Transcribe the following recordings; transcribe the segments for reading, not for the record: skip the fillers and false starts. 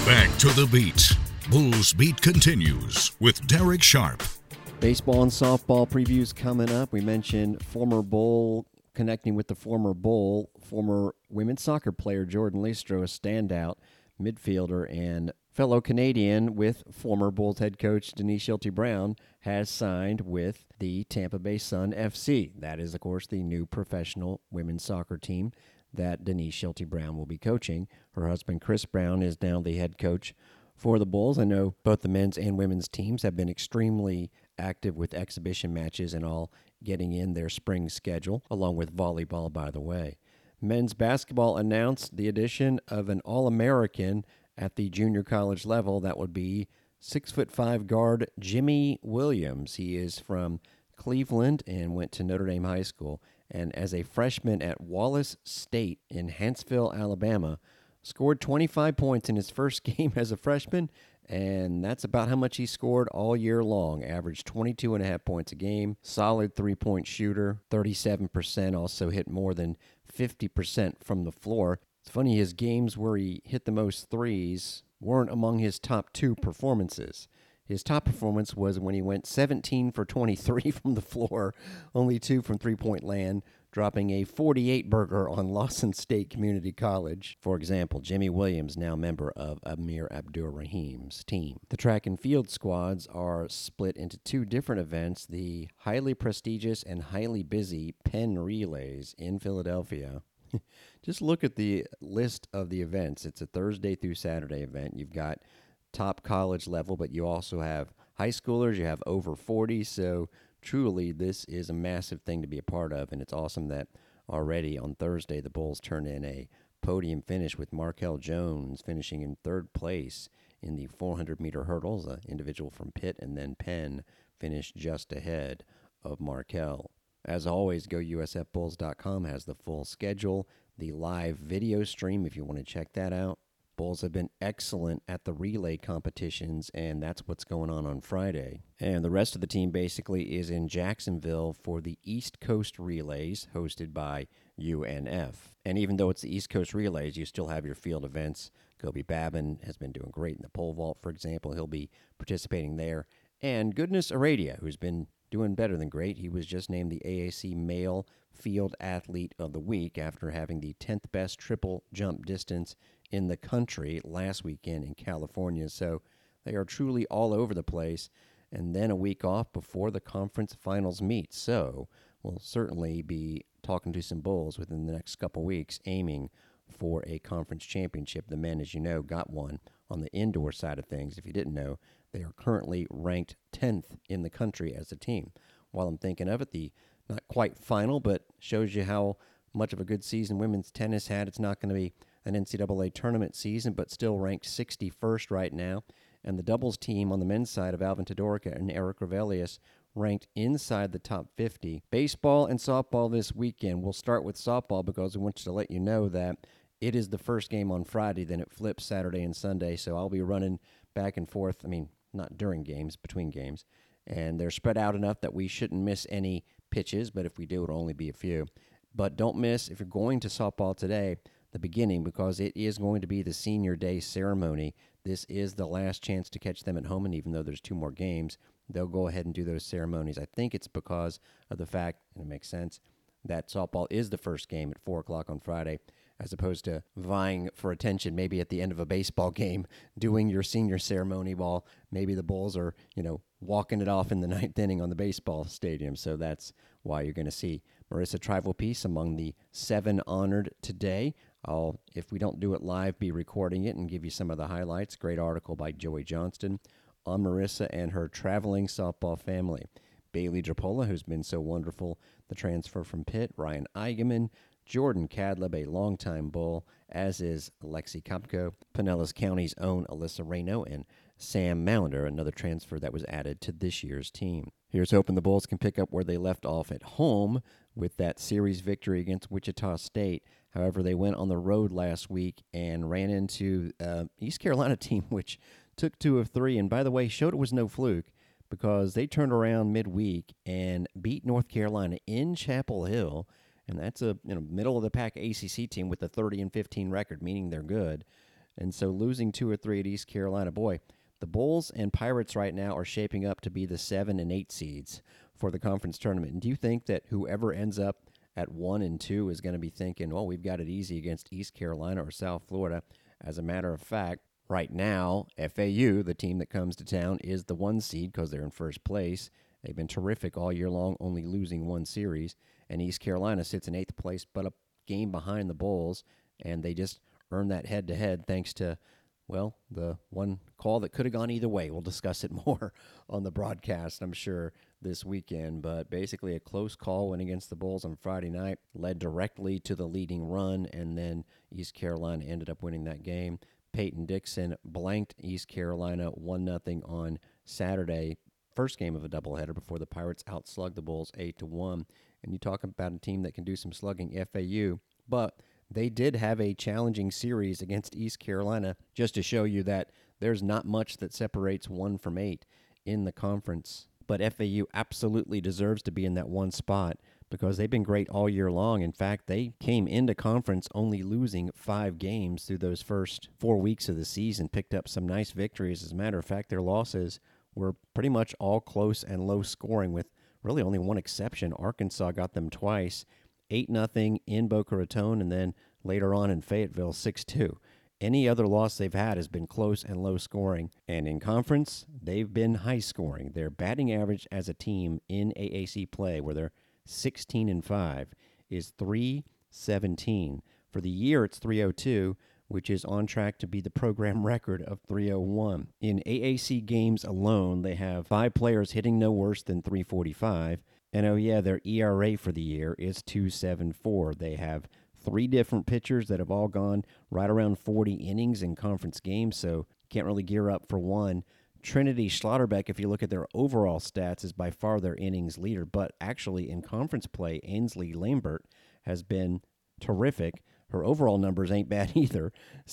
Back to the beat. Bulls Beat continues with Derek Sharp. Baseball and softball previews coming up. We mentioned former Bull connecting with the former Bull, former women's soccer player Jordan Listro, a standout midfielder and fellow Canadian with former Bulls head coach Denise Schilte-Brown, has signed with the Tampa Bay Sun FC. That is, of course, the new professional women's soccer team that Denise Schilte-Brown will be coaching. Her husband, Chris Brown, is now the head coach for the Bulls. I know both the men's and women's teams have been extremely active with exhibition matches and all getting in their spring schedule, along with volleyball, by the way. Men's basketball announced the addition of an All-American at the junior college level. That would be 6'5" guard Jimmy Williams. He is from Cleveland and went to Notre Dame High School. And as a freshman at Wallace State in Huntsville, Alabama, scored 25 points in his first game as a freshman, and that's about how much he scored all year long. Averaged 22.5 points a game, solid three-point shooter, 37%, also hit more than 50% from the floor. It's funny, his games where he hit the most threes weren't among his top two performances. His top performance was when he went 17 for 23 from the floor, only 2 from three-point land, dropping a 48-burger on Lawson State Community College. For example, Jimmy Williams, now member of Amir Abdur-Rahim's team. The track and field squads are split into two different events, the highly prestigious and highly busy Penn Relays in Philadelphia. Just look at the list of the events. It's a Thursday through Saturday event. You've got top college level, but you also have high schoolers, you have over 40, so truly this is a massive thing to be a part of, and it's awesome that already on Thursday the Bulls turn in a podium finish with Markel Jones finishing in third place in the 400-meter hurdles. An individual from Pitt and then Penn finished just ahead of Markel. As always, GoUSFBulls.com has the full schedule, the live video stream if you want to check that out. Bulls have been excellent at the relay competitions, and that's what's going on Friday. And the rest of the team basically is in Jacksonville for the East Coast Relays, hosted by UNF. And even though it's the East Coast Relays, you still have your field events. Kobe Babin has been doing great in the pole vault, for example. He'll be participating there. And Goodness Aradia, who's been doing better than great. He was just named the AAC Male Field Athlete of the Week after having the 10th best triple jump distance in the country last weekend in California. So they are truly all over the place. And then a week off before the conference finals meet. So we'll certainly be talking to some Bulls within the next couple weeks, aiming for a conference championship. The men, as you know, got one on the indoor side of things. If you didn't know, they are currently ranked 10th in the country as a team. While I'm thinking of it, the not quite final, but shows you how much of a good season women's tennis had. It's not going to be an NCAA tournament season, but still ranked 61st right now. And the doubles team on the men's side of Alvin Todorica and Eric Revelius ranked inside the top 50. Baseball and softball this weekend. We'll start with softball because I want to let you know that it is the first game on Friday, then it flips Saturday and Sunday, so I'll be running back and forth. Not during games, between games. And they're spread out enough that we shouldn't miss any pitches, but if we do, it'll only be a few. But don't miss, if you're going to softball today, the beginning, because it is going to be the senior day ceremony. This is the last chance to catch them at home, and even though there's 2 more games, they'll go ahead and do those ceremonies. I think it's because of the fact, and it makes sense, that softball is the first game at 4 o'clock on Friday, as opposed to vying for attention maybe at the end of a baseball game, doing your senior ceremony while maybe the Bulls are, walking it off in the 9th inning on the baseball stadium. So that's why you're going to see Marissa Trivelpiece among the 7 honored today. I'll, if we don't do it live, be recording it and give you some of the highlights. Great article by Joey Johnston on Marissa and her traveling softball family. Bailey Drapola, who's been so wonderful, the transfer from Pitt, Ryan Eigenman, Jordan Cadleb, a longtime Bull, as is Alexi Kopko, Pinellas County's own Alyssa Reyno, and Sam Maunder, another transfer that was added to this year's team. Here's hoping the Bulls can pick up where they left off at home with that series victory against Wichita State. However, they went on the road last week and ran into East Carolina team, which took 2 of 3. And by the way, showed it was no fluke because they turned around midweek and beat North Carolina in Chapel Hill. And that's a middle-of-the-pack ACC team with a 30-15 record, meaning they're good. And so losing 2 or 3 at East Carolina, boy, the Bulls and Pirates right now are shaping up to be the 7 and 8 seeds for the conference tournament. And do you think that whoever ends up at 1 and 2 is going to be thinking, well, we've got it easy against East Carolina or South Florida? As a matter of fact, right now, FAU, the team that comes to town, is the 1 seed because they're in first place. They've been terrific all year long, only losing 1 series. And East Carolina sits in 8th place, but a game behind the Bulls. And they just earned that head-to-head thanks to, well, the one call that could have gone either way. We'll discuss it more on the broadcast, I'm sure, this weekend. But basically a close call win against the Bulls on Friday night led directly to the leading run, and then East Carolina ended up winning that game. Peyton Dixon blanked East Carolina 1-0 on Saturday, first game of a doubleheader before the Pirates outslugged the Bulls 8-1. And you talk about a team that can do some slugging, FAU, but they did have a challenging series against East Carolina, just to show you that there's not much that separates 1 from 8 in the conference. But FAU absolutely deserves to be in that 1 spot because they've been great all year long. In fact, they came into conference only losing 5 games through those first 4 weeks of the season, picked up some nice victories. As a matter of fact, their losses were pretty much all close and low scoring with really only one exception. Arkansas got them twice, 8-0 in Boca Raton, and then later on in Fayetteville, 6-2. Any other loss they've had has been close and low scoring. And in conference, they've been high scoring. Their batting average as a team in AAC play, where they're 16-5, is .317. For the year, it's .302, which is on track to be the program record of .301. In AAC games alone, they have 5 players hitting no worse than .345. And oh yeah, their ERA for the year is .274. They have 3 different pitchers that have all gone right around 40 innings in conference games, so can't really gear up for one. Trinity Schlotterbeck, if you look at their overall stats, is by far their innings leader, but actually in conference play, Ainsley Lambert has been terrific. Her overall numbers ain't bad either,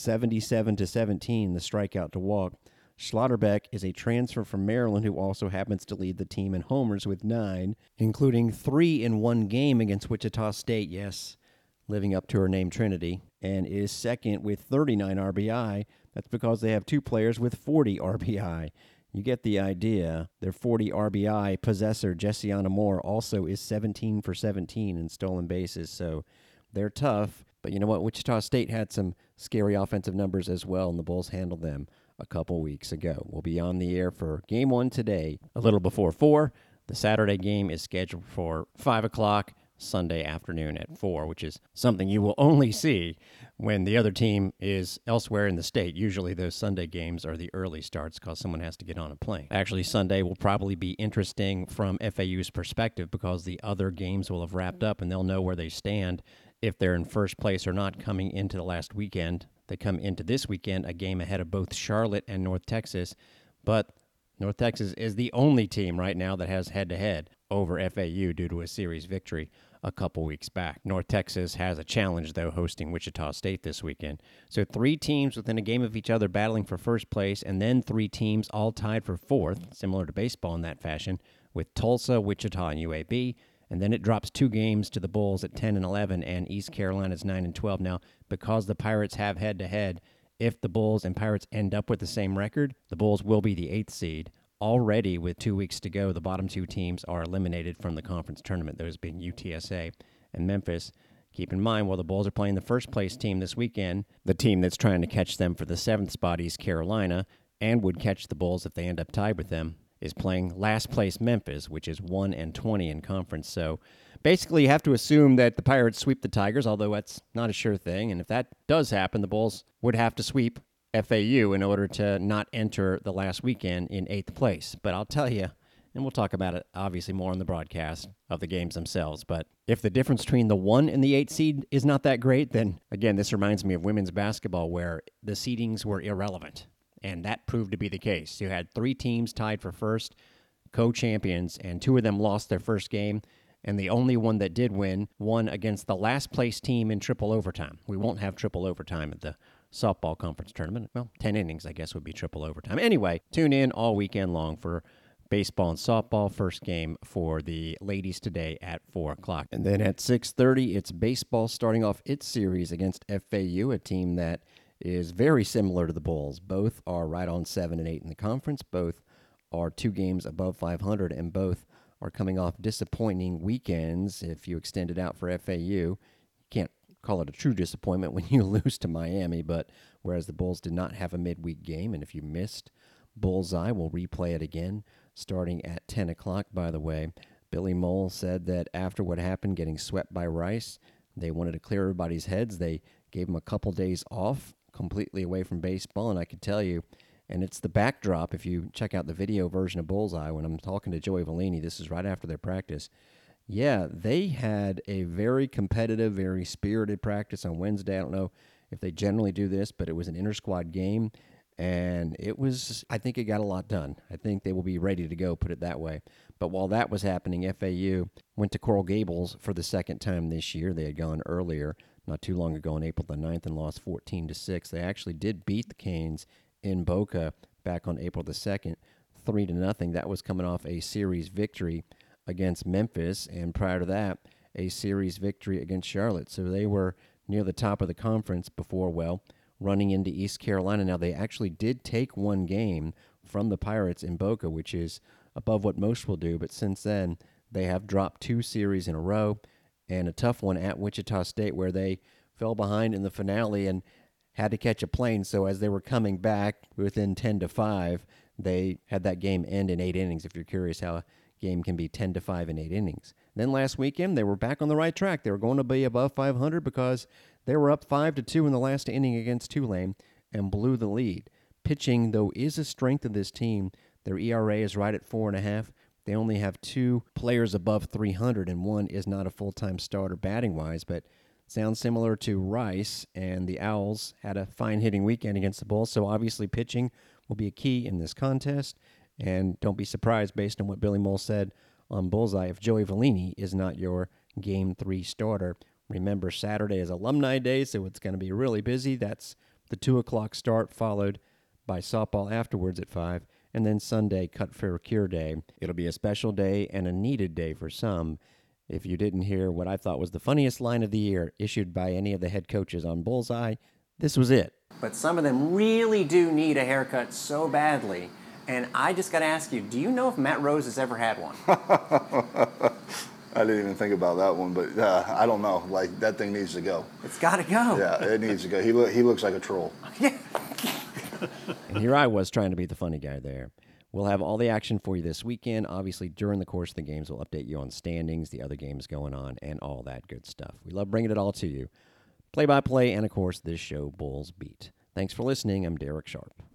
77-17, the strikeout to walk. Schlotterbeck is a transfer from Maryland who also happens to lead the team in homers with 9, including 3 in one game against Wichita State, yes, living up to her name Trinity, and is second with 39 RBI. That's because they have 2 players with 40 RBI. You get the idea. Their 40 RBI possessor, Jessiana Moore, also is 17 for 17 in stolen bases, so they're tough. But you know what? Wichita State had some scary offensive numbers as well, and the Bulls handled them a couple weeks ago. We'll be on the air for Game 1 today, a little before 4. The Saturday game is scheduled for 5 o'clock. Sunday afternoon at 4, which is something you will only see when the other team is elsewhere in the state. Usually those Sunday games are the early starts because someone has to get on a plane. Actually, Sunday will probably be interesting from FAU's perspective because the other games will have wrapped up and they'll know where they stand if they're in first place or not coming into the last weekend. They come into this weekend a game ahead of both Charlotte and North Texas, but North Texas is the only team right now that has head-to-head over FAU due to a series victory a couple weeks back. North Texas has a challenge, though, hosting Wichita State this weekend. So 3 teams within a game of each other battling for first place, and then 3 teams all tied for 4th, similar to baseball in that fashion, with Tulsa, Wichita, and UAB. And then it drops 2 games to the Bulls at 10-11, and East Carolina's 9-12. Now, because the Pirates have head-to-head, if the Bulls and Pirates end up with the same record, the Bulls will be the 8th seed. Already, with 2 weeks to go, the bottom 2 teams are eliminated from the conference tournament, those being UTSA and Memphis. Keep in mind, while the Bulls are playing the first-place team this weekend, the team that's trying to catch them for the 7th spot, East Carolina, and would catch the Bulls if they end up tied with them, is playing last-place Memphis, which is 1-20 in conference. So basically, you have to assume that the Pirates sweep the Tigers, although that's not a sure thing. And if that does happen, the Bulls would have to sweep FAU in order to not enter the last weekend in 8th place. But I'll tell you, and we'll talk about it obviously more on the broadcast of the games themselves, but if the difference between the 1 and the 8 seed is not that great, then again, this reminds me of women's basketball where the seedings were irrelevant, and that proved to be the case. You had 3 teams tied for first, co-champions, and 2 of them lost their first game, and the only one that did win won against the last place team in triple overtime. We won't have triple overtime at the softball conference tournament. Well, 10 innings, I guess, would be triple overtime. Anyway, tune in all weekend long for baseball and softball. First game for the ladies today at 4 o'clock. And then at 6:30, it's baseball starting off its series against FAU, a team that is very similar to the Bulls. Both are right on 7-8 in the conference. Both are 2 games above 500, and both are coming off disappointing weekends. If you extend it out for FAU, you can't call it a true disappointment when you lose to Miami, but whereas the Bulls did not have a midweek game, and if you missed Bullseye, we'll replay it again starting at 10 o'clock, by the way. Billy Mole said that after what happened, getting swept by Rice, they wanted to clear everybody's heads. They gave him a couple days off, completely away from baseball, and I could tell you, and it's the backdrop, if you check out the video version of Bullseye, when I'm talking to Joey Vellini, this is right after their practice. Yeah, they had a very competitive, very spirited practice on Wednesday. I don't know if they generally do this, but it was an inter-squad game, and I think it got a lot done. I think they will be ready to go, put it that way. But while that was happening, FAU went to Coral Gables for the second time this year. They had gone earlier, not too long ago on April the 9th, and lost 14-6. They actually did beat the Canes in Boca back on April the 2nd, 3-0. That was coming off a series victory against Memphis, and prior to that, a series victory against Charlotte. So they were near the top of the conference before, running into East Carolina. Now, they actually did take one game from the Pirates in Boca, which is above what most will do, but since then, they have dropped 2 series in a row, and a tough one at Wichita State where they fell behind in the finale and had to catch a plane. So as they were coming back within 10-5, they had that game end in 8 innings, if you're curious how a game can be 10-5 in 8 innings. Then last weekend, they were back on the right track. They were going to be above 500 because they were up 5-2 in the last inning against Tulane and blew the lead. Pitching, though, is a strength of this team. Their ERA is right at 4.5. They only have 2 players above 300, and one is not a full-time starter batting-wise, but sounds similar to Rice, and the Owls had a fine hitting weekend against the Bulls, so obviously pitching will be a key in this contest, and don't be surprised based on what Billy Mole said on Bullseye if Joey Vellini is not your Game 3 starter. Remember, Saturday is Alumni Day, so it's going to be really busy. That's the 2 o'clock start, followed by softball afterwards at 5, and then Sunday, Cut Fair Cure Day. It'll be a special day and a needed day for some. If you didn't hear what I thought was the funniest line of the year issued by any of the head coaches on Bullseye, this was it. But some of them really do need a haircut so badly. And I just got to ask you, do you know if Matt Rose has ever had one? I didn't even think about that one, but I don't know. Like, that thing needs to go. It's got to go. Yeah, it needs to go. He looks like a troll. Yeah. And here I was trying to be the funny guy there. We'll have all the action for you this weekend. Obviously, during the course of the games, we'll update you on standings, the other games going on, and all that good stuff. We love bringing it all to you. Play-by-play, and, of course, this show, Bulls Beat. Thanks for listening. I'm Derek Sharp.